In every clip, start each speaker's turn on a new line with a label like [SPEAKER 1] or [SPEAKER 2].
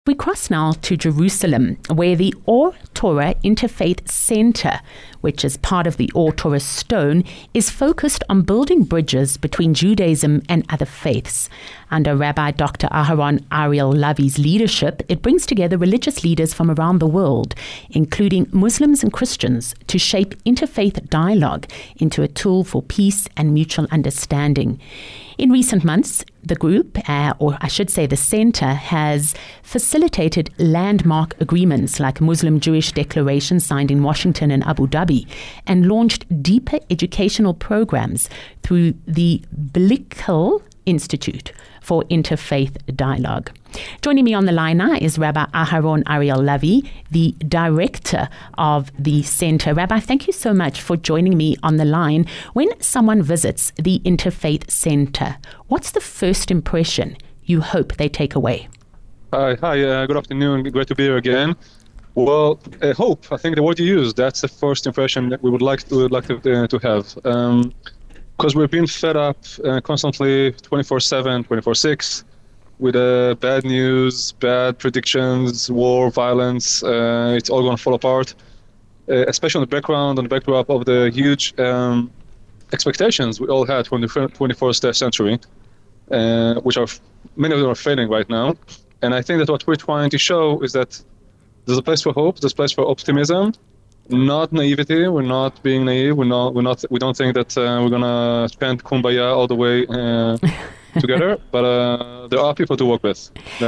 [SPEAKER 1] We cross now to Jerusalem, where the Or Torah Interfaith Center, which is part of the Or Torah Stone, is focused on building bridges between Judaism and other faiths. Under Rabbi Dr. Aharon Ariel Lavi's leadership, it brings together religious leaders from around the world, including Muslims and Christians, to shape interfaith dialogue into a tool for peace and mutual understanding. In recent months, the group, or I should say the center, has facilitated landmark agreements like Muslim-Jewish declarations signed in Washington and Abu Dhabi, and launched deeper educational programs through the Blickl Institute for Interfaith Dialogue. Joining me on the line now is Rabbi Aharon Ariel Lavi, the director of the center. Rabbi, thank you so much for joining me on the line. When someone visits the Interfaith Center, what's the first impression you hope they take away?
[SPEAKER 2] Hi, good afternoon. Great to be here again. Well, hope, I think the word you used, that's the first impression that we would like to have. Because we've been fed up constantly 24/7, 24/6 with bad news, bad predictions, war, violence. It's all going to fall apart, especially on the backdrop of the huge expectations we all had from the 21st century, which are many of them are failing right now. And I think that what we're trying to show is that there's a place for hope, there's a place for optimism. Not naivety. We're not being naive. We don't think that we're gonna spend kumbaya all the way together. But there are people to work with.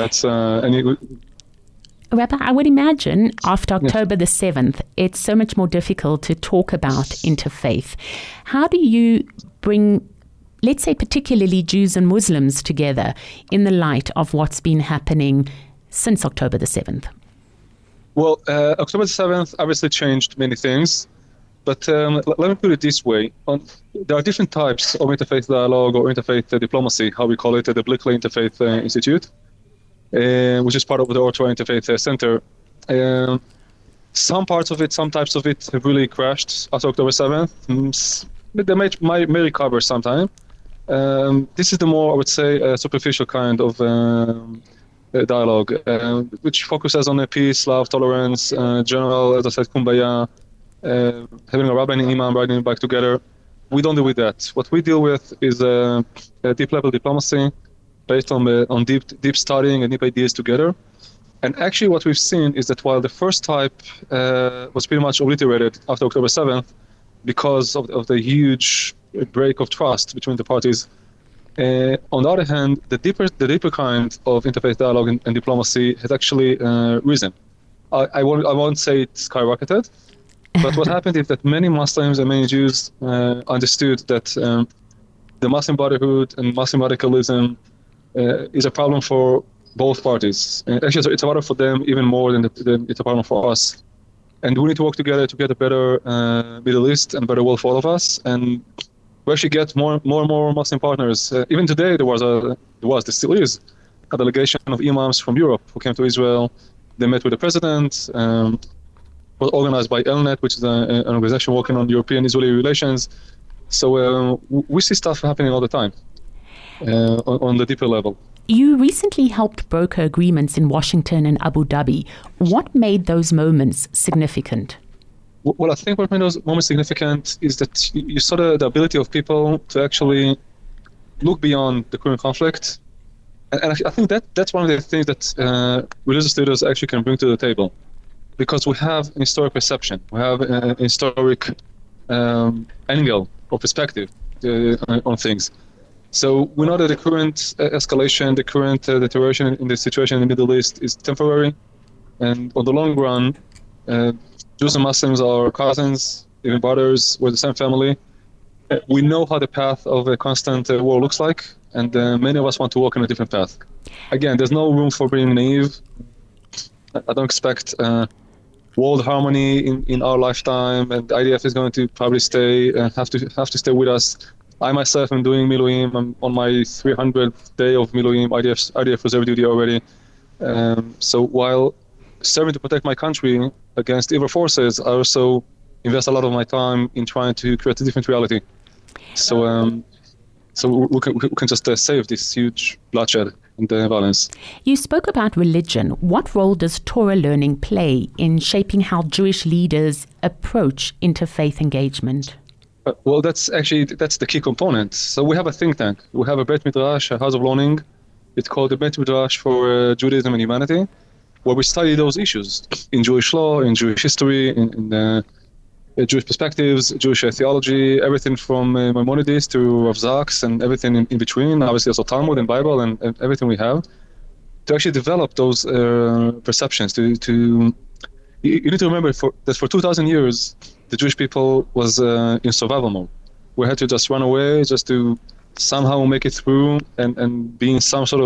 [SPEAKER 1] Rabbi, I would imagine after October the 7th, it's so much more difficult to talk about interfaith. How do you bring, let's say, particularly Jews and Muslims together in the light of what's been happening since October the 7th?
[SPEAKER 2] Well, October 7th obviously changed many things, but let me put it this way. There are different types of interfaith dialogue or interfaith diplomacy, how we call it, the Blickl Interfaith Institute, which is part of the Or Torah Interfaith Center. Some parts of it, some types of it have really crashed after October 7th. They may recover sometime. This is the more, I would say, superficial kind of dialogue, which focuses on peace, love, tolerance, general, as I said, kumbaya, having a rabbi and imam riding back together. We don't deal with that. What we deal with is a deep-level diplomacy based on deep studying and deep ideas together. And actually what we've seen is that while the first type was pretty much obliterated after October 7th because of the huge break of trust between the parties, on the other hand, the deeper kind of interfaith dialogue and diplomacy has actually risen. I won't say it skyrocketed, but what happened is that many Muslims and many Jews understood that the Muslim Brotherhood and Muslim radicalism is a problem for both parties. Actually, it's a problem for them even more than it's a problem for us. And we need to work together to get a better Middle East and better world for all of us. And we actually get more and more Muslim partners. Even today, there still is, a delegation of imams from Europe who came to Israel. They met with the president, was organized by Elnet, which is an organization working on European-Israeli relations. So we see stuff happening all the time on the deeper level.
[SPEAKER 1] You recently helped broker agreements in Washington and Abu Dhabi. What made those moments significant?
[SPEAKER 2] Well, I think what made those moments significant is that you saw the ability of people to actually look beyond the current conflict. And I think that's one of the things that religious leaders actually can bring to the table. Because we have an historic perception. We have an historic angle or perspective on things. So we know that the current escalation, the current deterioration in the situation in the Middle East is temporary. And on the long run, Jews and Muslims are cousins, even brothers, we're the same family. We know how the path of a constant war looks like, and many of us want to walk in a different path. Again, there's no room for being naive. I don't expect world harmony in our lifetime, and the IDF is going to probably have to stay with us. I myself am doing Miluim. I'm on my 300th day of Miluim, IDF reserve duty already. So while serving to protect my country against evil forces, I also invest a lot of my time in trying to create a different reality. So we can just save this huge bloodshed. and violence.
[SPEAKER 1] You spoke about religion. What role does Torah learning play in shaping how Jewish leaders approach interfaith engagement?
[SPEAKER 2] Well, that's the key component. So we have a think tank. We have a Beit Midrash, a house of learning. It's called the Beit Midrash for Judaism and Humanity, where we study those issues in Jewish law, in Jewish history, in Jewish perspectives, Jewish theology, everything from Maimonides to Rav Zaks and everything in between, obviously also Talmud and Bible and everything we have, to actually develop those perceptions. You need to remember that for 2,000 years, the Jewish people was in survival mode. We had to just run away just to somehow make it through and be in some sort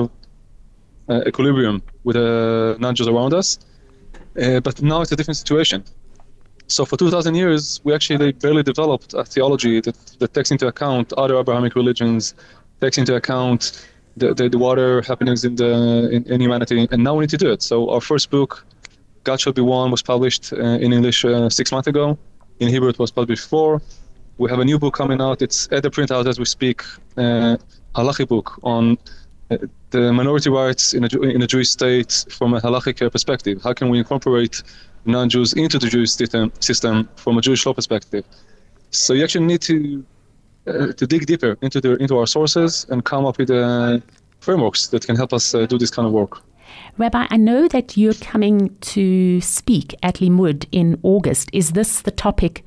[SPEAKER 2] of equilibrium with the non-Jews around us. But now it's a different situation. So for 2,000 years, we actually barely developed a theology that takes into account other Abrahamic religions, takes into account the wider happenings in humanity, and now we need to do it. So our first book, God Shall Be One, was published in English 6 months ago. In Hebrew, it was published before. We have a new book coming out. It's at the printout as we speak, halachic book on the minority rights in a Jewish state from a halachic perspective. How can we incorporate non-Jews into the Jewish system from a Jewish law perspective? So you actually need to dig deeper into our sources and come up with frameworks that can help us do this kind of work.
[SPEAKER 1] Rabbi, I know that you're coming to speak at Limud in August. Is this the topics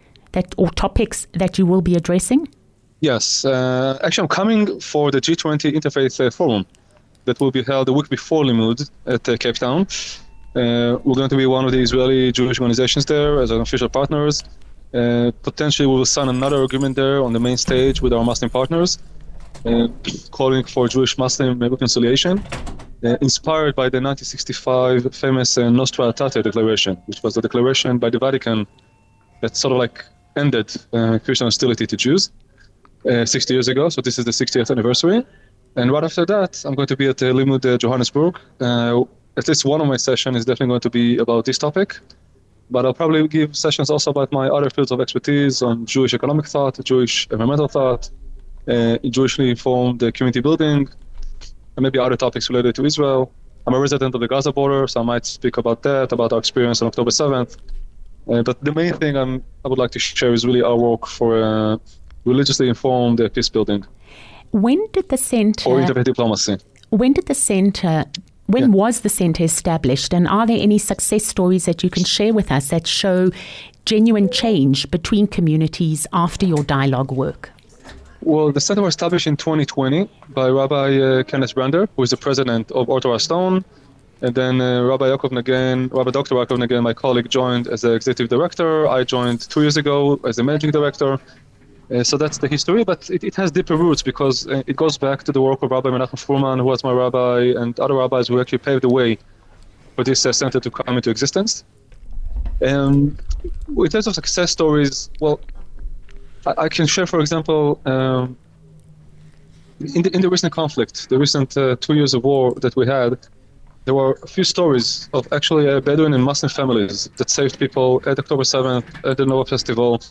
[SPEAKER 1] that you will be addressing?
[SPEAKER 2] Yes. Actually, I'm coming for the G20 Interfaith Forum that will be held the week before Limud at Cape Town. We're going to be one of the Israeli Jewish organizations there as official partners. Potentially, we will sign another agreement there on the main stage with our Muslim partners, calling for Jewish-Muslim reconciliation, inspired by the 1965 famous Nostra Aetate Declaration, which was the declaration by the Vatican that sort of like ended Christian hostility to Jews 60 years ago. So this is the 60th anniversary. And right after that, I'm going to be at Limud Johannesburg. At least one of my sessions is definitely going to be about this topic, but I'll probably give sessions also about my other fields of expertise on Jewish economic thought, Jewish environmental thought, Jewishly informed community building, and maybe other topics related to Israel. I'm a resident of the Gaza border, so I might speak about that, about our experience on October 7th. But the main thing I would like to share is really our work for religiously informed peace building.
[SPEAKER 1] When did the center...
[SPEAKER 2] Or interfaith diplomacy.
[SPEAKER 1] When was the center established, and are there any success stories that you can share with us that show genuine change between communities after your dialogue work?
[SPEAKER 2] Well, the center was established in 2020 by Rabbi Kenneth Brander, who is the president of Or Torah Stone, and then Rabbi Dr. Yaakov Nagel, my colleague, joined as the executive director. I joined 2 years ago as the managing director. So that's the history, but it has deeper roots because it goes back to the work of Rabbi Menachem Fuhrman, who was my rabbi, and other rabbis who actually paved the way for this center to come into existence. In terms of success stories, well, I can share, for example, in the recent conflict, the recent 2 years of war that we had, there were a few stories of actually Bedouin and Muslim families that saved people at October 7th, at the Nova Festival.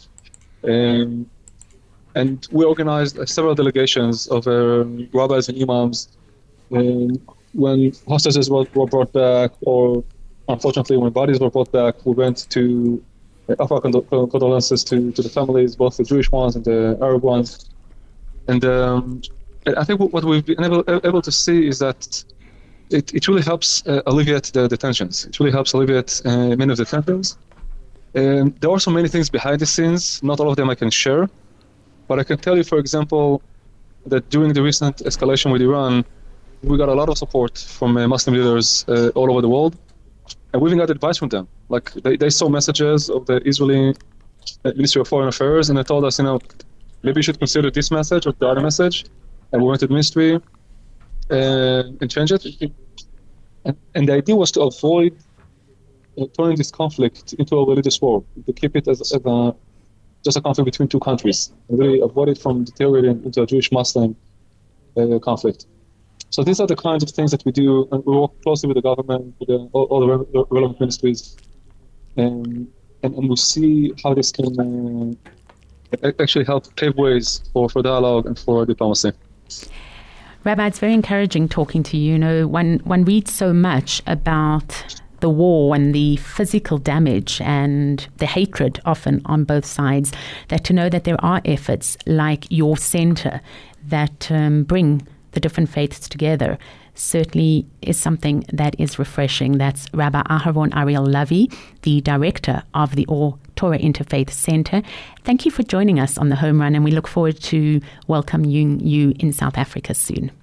[SPEAKER 2] And we organized several delegations of rabbis and imams when hostages were brought back, or unfortunately when bodies were brought back. We went to offer our condolences to the families, both the Jewish ones and the Arab ones. And I think what we've been able to see is that it really helps alleviate the tensions. It really helps alleviate many of the tensions. There are also many things behind the scenes. Not all of them I can share. But I can tell you, for example, that during the recent escalation with Iran, we got a lot of support from Muslim leaders all over the world. And we even got advice from them. Like they saw messages of the Israeli Ministry of Foreign Affairs, and they told us, maybe you should consider this message or the other message. And we went to the ministry and change it. And the idea was to avoid turning this conflict into a religious war, to keep it as just a conflict between two countries, and really avoid it from deteriorating into a Jewish-Muslim conflict. So these are the kinds of things that we do, and we work closely with the government, with all the relevant ministries, and we see how this can actually help pave ways for dialogue and for diplomacy.
[SPEAKER 1] Rabbi, it's very encouraging talking to you. You know, one reads so much about the war and the physical damage and the hatred often on both sides, that to know that there are efforts like your center that bring the different faiths together certainly is something that is refreshing. That's Rabbi Aharon Ariel Lavi, the director of the Or Torah Interfaith Center. Thank you for joining us on The Home Run, and we look forward to welcoming you in South Africa soon.